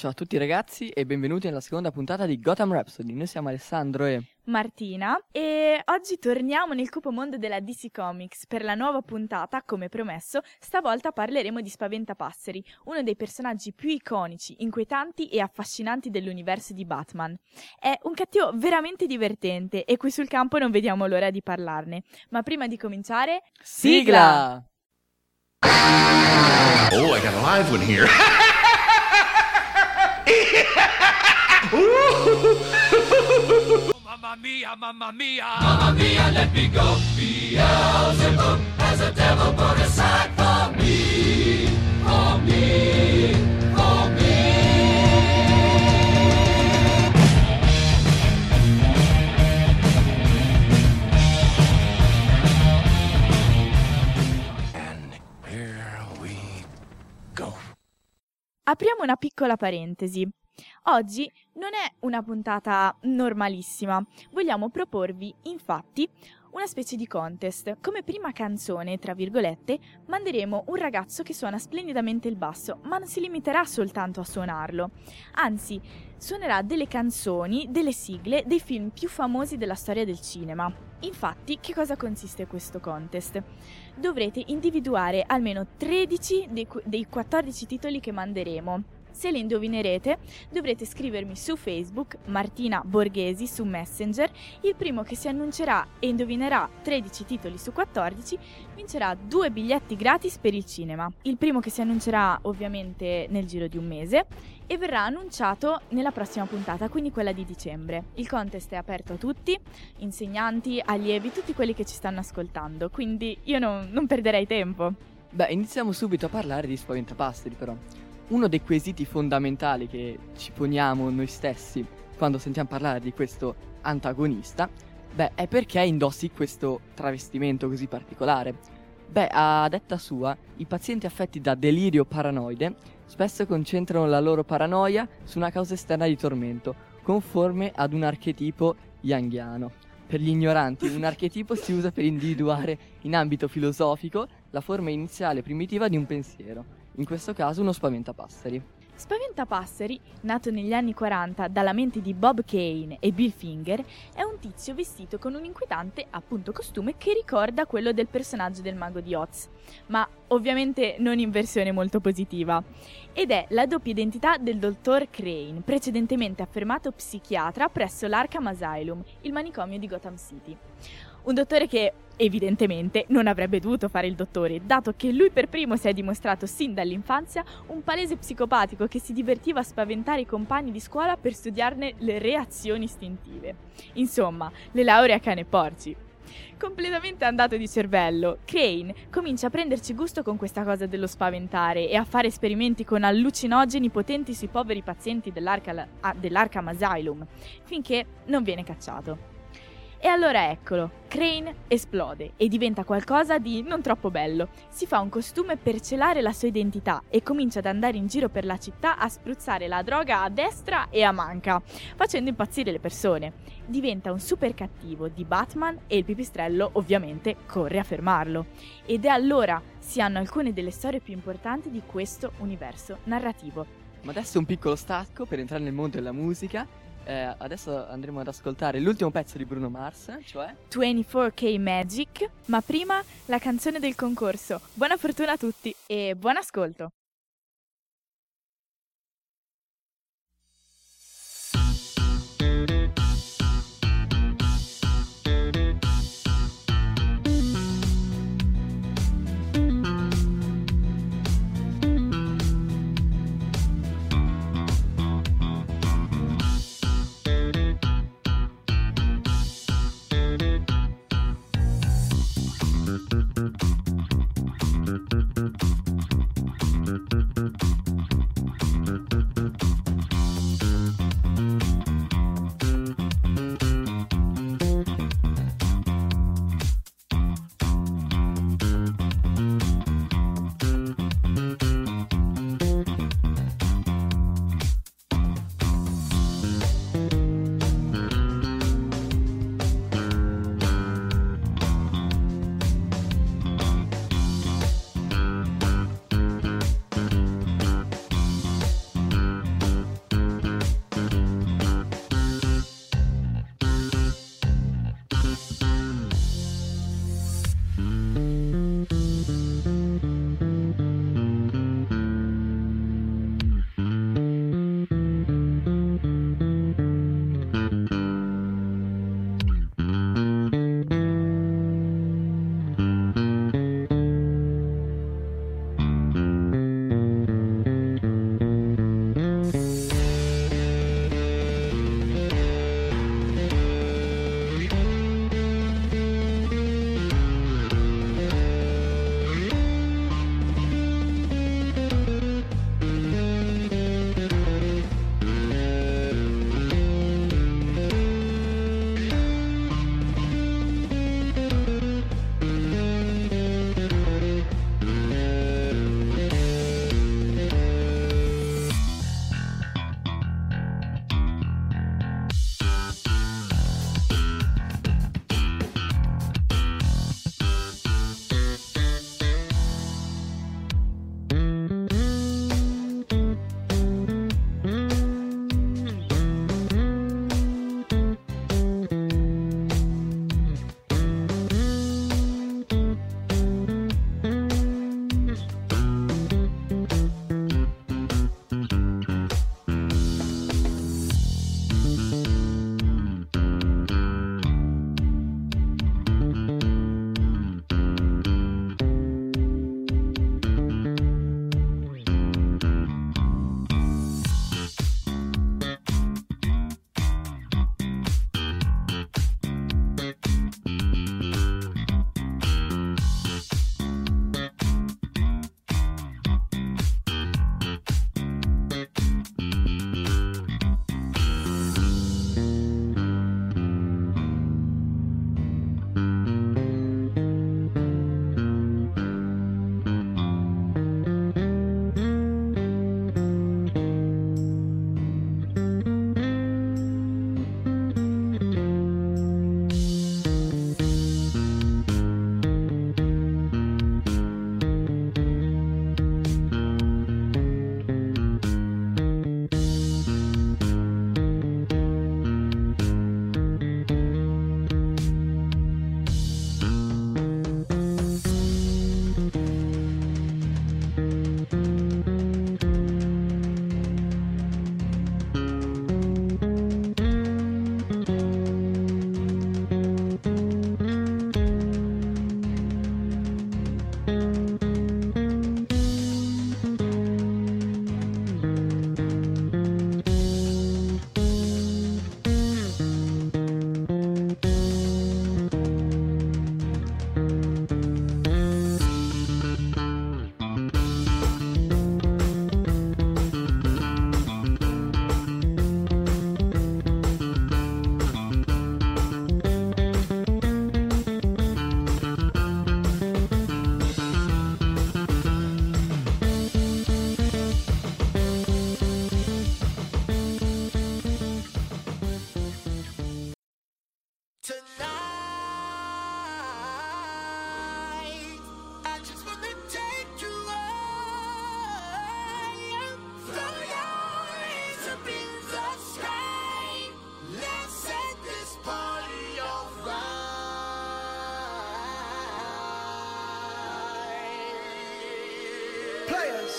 Ciao a tutti ragazzi e benvenuti nella seconda puntata di Gotham Rhapsody. Noi siamo Alessandro e Martina e oggi torniamo nel cupo mondo della DC Comics per la nuova puntata, come promesso. Stavolta parleremo di Spaventapasseri, uno dei personaggi più iconici, inquietanti e affascinanti dell'universo di Batman. È un cattivo veramente divertente e qui sul campo non vediamo l'ora di parlarne. Ma prima di cominciare, sigla! Oh, I got a live one here. Mamma mia, mamma mia! Mamma mia, let me go. Beelzebub has a devil put aside for me, for me, for me. And here we go. apriamo una piccola parentesi. Oggi non è una puntata normalissima, vogliamo proporvi infatti una specie di contest. Come prima canzone, tra virgolette, manderemo un ragazzo che suona splendidamente il basso, ma non si limiterà soltanto a suonarlo, anzi suonerà delle canzoni, delle sigle dei film più famosi della storia del cinema. Infatti, che cosa consiste questo contest? Dovrete individuare almeno 13 dei 14 titoli che manderemo. Se li indovinerete, dovrete scrivermi su Facebook, Martina Borghesi, su Messenger. Il primo che si annuncerà e indovinerà 13 titoli su 14 vincerà 2 biglietti gratis per il cinema. Il primo che si annuncerà ovviamente nel giro di un mese e verrà annunciato nella prossima puntata, quindi quella di dicembre. Il contest è aperto a tutti, insegnanti, allievi, tutti quelli che ci stanno ascoltando, quindi io non perderei tempo. Beh, iniziamo subito a parlare di Spaventapasseri però. Uno dei quesiti fondamentali che ci poniamo noi stessi quando sentiamo parlare di questo antagonista, è perché indossi questo travestimento così particolare. A detta sua, i pazienti affetti da delirio paranoide spesso concentrano la loro paranoia su una causa esterna di tormento, conforme ad un archetipo junghiano. Per gli ignoranti, un archetipo si usa per individuare in ambito filosofico la forma iniziale primitiva di un pensiero. In questo caso uno spaventapasseri. Spaventapasseri, nato negli anni 40 dalla mente di Bob Kane e Bill Finger, è un tizio vestito con un inquietante, appunto, costume che ricorda quello del personaggio del Mago di Oz, ma ovviamente non in versione molto positiva. Ed è la doppia identità del dottor Crane, precedentemente affermato psichiatra presso l'Arkham Asylum, il manicomio di Gotham City. Un dottore che evidentemente non avrebbe dovuto fare il dottore, dato che lui per primo si è dimostrato sin dall'infanzia un palese psicopatico che si divertiva a spaventare i compagni di scuola per studiarne le reazioni istintive. Insomma, le lauree a cane e porci. Completamente andato di cervello, Crane comincia a prenderci gusto con questa cosa dello spaventare e a fare esperimenti con allucinogeni potenti sui poveri pazienti dell'Arkham Asylum, finché non viene cacciato. E allora eccolo, Crane esplode e diventa qualcosa di non troppo bello. Si fa un costume per celare la sua identità e comincia ad andare in giro per la città a spruzzare la droga a destra e a manca, facendo impazzire le persone. Diventa un super cattivo di Batman e il pipistrello ovviamente corre a fermarlo. Ed è allora si hanno alcune delle storie più importanti di questo universo narrativo. Ma adesso un piccolo stacco per entrare nel mondo della musica. Adesso andremo ad ascoltare l'ultimo pezzo di Bruno Mars, cioè 24K Magic, ma prima la canzone del concorso. Buona fortuna a tutti e buon ascolto!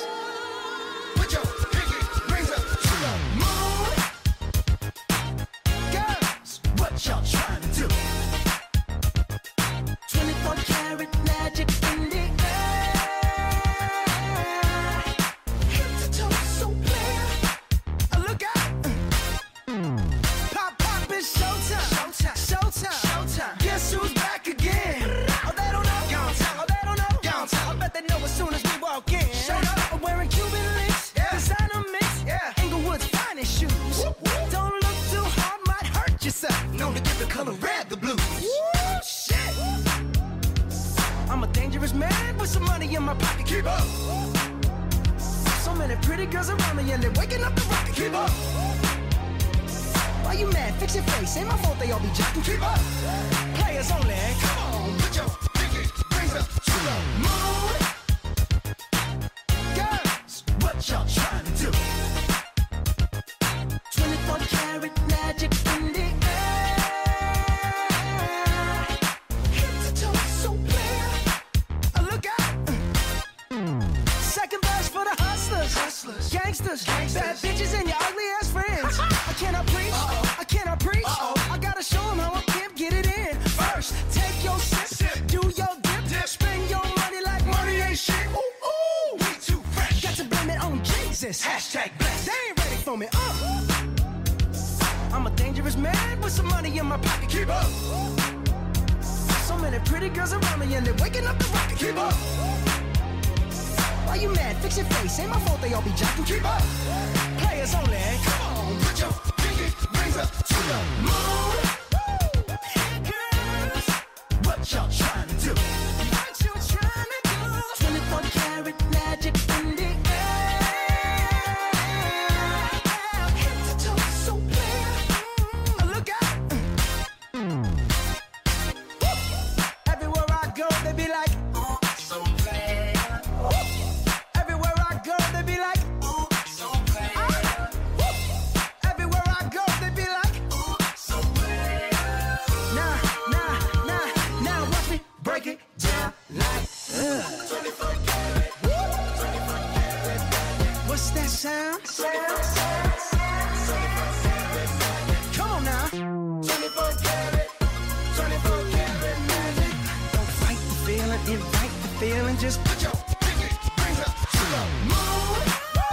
Put your pinky rings up to the moon. Girls, what y'all trying to do? 24 karat magic in the air. Head to toe, so clear. Look out. Pop, pop, it's showtime. Showtime, showtime, showtime. Guess who's back again? Oh, they don't know. Oh, they don't know. I bet they know as soon as we walk in. Showed up. I'm wearing Cuban links. Yeah. Designer mix. Yeah. Inglewood's finest shoes. Whoop, whoop. Don't look too hard, might hurt yourself. Known to give the color red the blues. Woo, shit. I'm a dangerous man with some money in my pocket. Keep up. So many pretty girls around me and they're waking up the rocket. Keep up. Why you mad? Fix your face. Ain't my fault they all be jocking. Keep up. Players only. Come on, put your pinky rings up to the moon. Girls, what y'all trying to do? 24 karat magic in the air. Head to toe, so clear. Look out. Second verse for the hustlers, gangsters, bad bitches and your ugly ass friends. I cannot preach, I cannot preach. I gotta show them how I can get it in. First, take your sip, do your dip, spend your money like money ain't shit. Ooh, ooh, we too fresh. Got to blame it on Jesus. Hashtag blessed. They ain't ready for me. I'm a dangerous man with some money in my pocket. Keep up. So many pretty girls around me and they're waking up the rocket. Keep up. Why you mad? Fix your face. Ain't my fault they all be jocking. Keep up. Players only. Come on, put your pinky rings up to the moon. Girls, what y'all trying to do? What you trying to do? 24 karat magic in the air. Head to toe, so clear. Look out. Everywhere I go, they be like, so clear. Everywhere I go, they be like, so clear. Everywhere I go, they be like, so clear. Now, watch me break it down like, 24 karat. What's that sound? Come on now. 24 karat, 24 karat magic. Don't fight the feeling, invite the feeling. Just put your pinky rings up to the moon.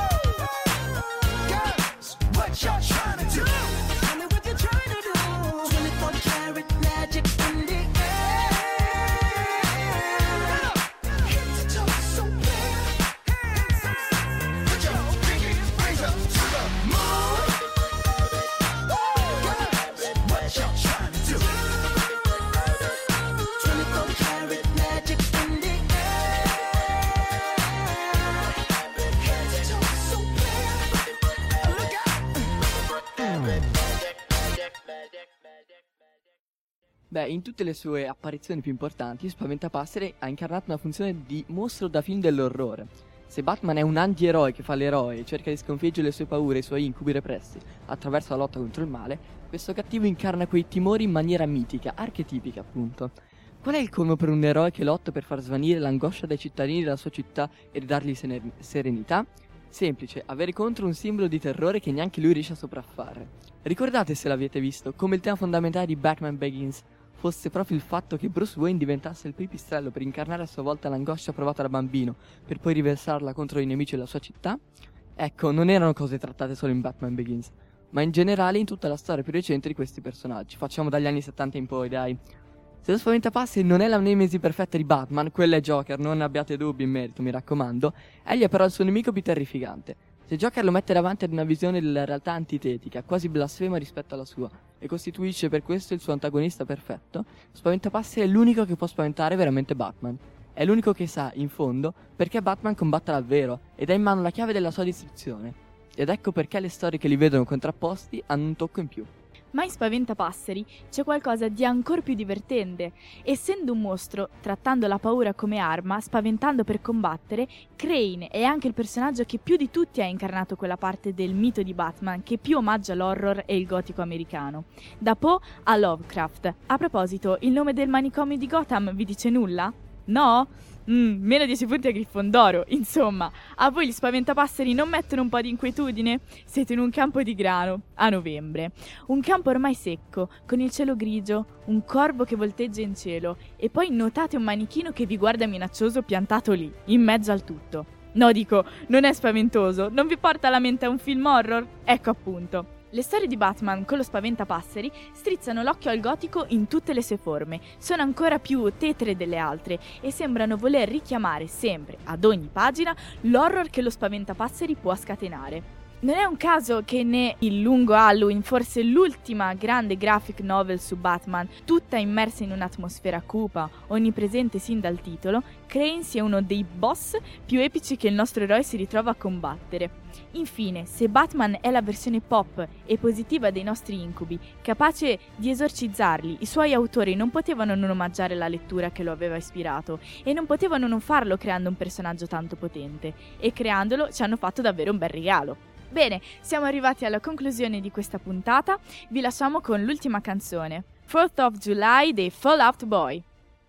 Girls, what y'all trying to do? Tell me what you're trying to do. 24 karat magic in the air. Head to toe, so clear. Put your pinky rings up to the moon. Girls, what y'all trying to do? 24 karat magic in the air. Head to toe, so clear. Look out. Beh, in tutte le sue apparizioni più importanti, Spaventapasseri ha incarnato una funzione di mostro da film dell'orrore. Se Batman è un antieroe che fa l'eroe e cerca di sconfiggere le sue paure e i suoi incubi repressi attraverso la lotta contro il male, questo cattivo incarna quei timori in maniera mitica, archetipica appunto. Qual è il colmo per un eroe che lotta per far svanire l'angoscia dei cittadini della sua città e ridargli serenità? Semplice, avere contro un simbolo di terrore che neanche lui riesce a sopraffare. Ricordate, se l'avete visto, come il tema fondamentale di Batman Begins fosse proprio il fatto che Bruce Wayne diventasse il pipistrello per incarnare a sua volta l'angoscia provata da bambino, per poi riversarla contro i nemici della sua città? Ecco, non erano cose trattate solo in Batman Begins, ma in generale in tutta la storia più recente di questi personaggi. Facciamo dagli anni 70 in poi, dai. Se lo Spaventapasseri non è la nemesi perfetta di Batman, quella è Joker, non abbiate dubbi in merito, mi raccomando. Egli è però il suo nemico più terrificante. Se Joker lo mette davanti ad una visione della realtà antitetica, quasi blasfema rispetto alla sua, e costituisce per questo il suo antagonista perfetto, Spaventapasseri è l'unico che può spaventare veramente Batman. È l'unico che sa, in fondo, perché Batman combatta davvero, ed ha in mano la chiave della sua distruzione. Ed ecco perché le storie che li vedono contrapposti hanno un tocco in più. Ma in Spaventapasseri c'è qualcosa di ancor più divertente. Essendo un mostro, trattando la paura come arma, spaventando per combattere, Crane è anche il personaggio che più di tutti ha incarnato quella parte del mito di Batman che più omaggia l'horror e il gotico americano. Da Poe a Lovecraft. A proposito, il nome del manicomio di Gotham vi dice nulla? No? Meno 10 punti a Grifondoro. Insomma, a voi gli spaventapasseri non mettono un po' di inquietudine? Siete in un campo di grano, a novembre. Un campo ormai secco, con il cielo grigio, un corvo che volteggia in cielo, e poi notate un manichino che vi guarda minaccioso piantato lì, in mezzo al tutto. No, dico, non è spaventoso? Non vi porta alla mente un film horror? Ecco appunto. Le storie di Batman con lo spaventapasseri strizzano l'occhio al gotico in tutte le sue forme, sono ancora più tetre delle altre e sembrano voler richiamare sempre, ad ogni pagina, l'horror che lo spaventapasseri può scatenare. Non è un caso che né Il lungo Halloween, forse l'ultima grande graphic novel su Batman, tutta immersa in un'atmosfera cupa, onnipresente sin dal titolo, Crane sia uno dei boss più epici che il nostro eroe si ritrova a combattere. Infine, se Batman è la versione pop e positiva dei nostri incubi, capace di esorcizzarli, i suoi autori non potevano non omaggiare la lettura che lo aveva ispirato e non potevano non farlo creando un personaggio tanto potente, e creandolo ci hanno fatto davvero un bel regalo. Bene, siamo arrivati alla conclusione di questa puntata, vi lasciamo con l'ultima canzone, 4th of July dei Fall Out Boy.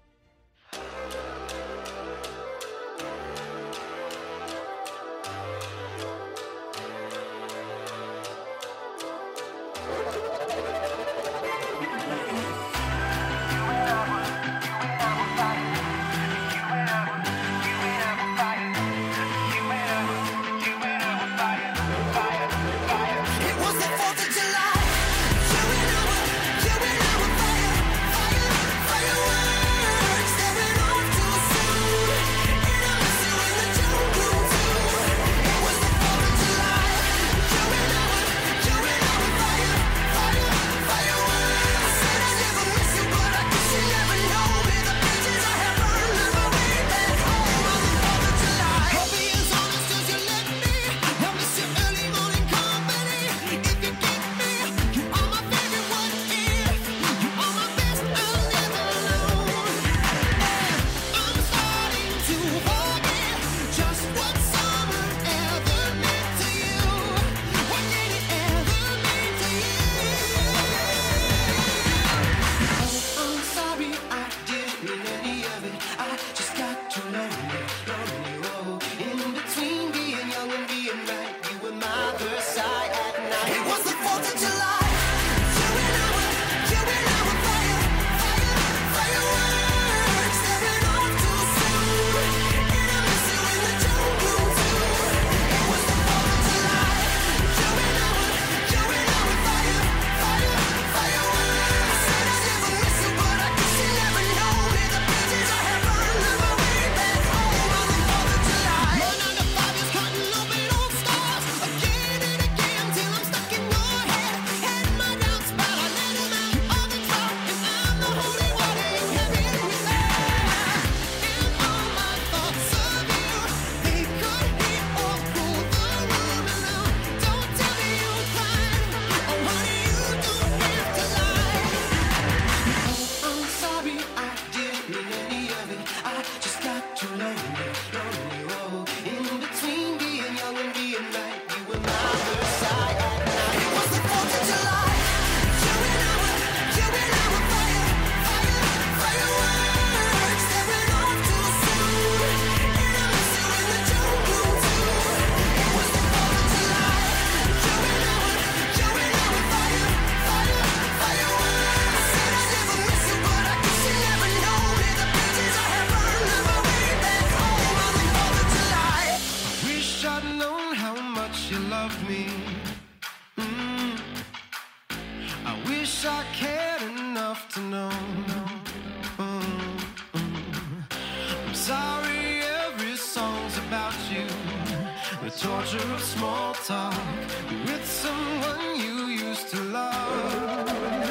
Torture of small talk with someone you used to love.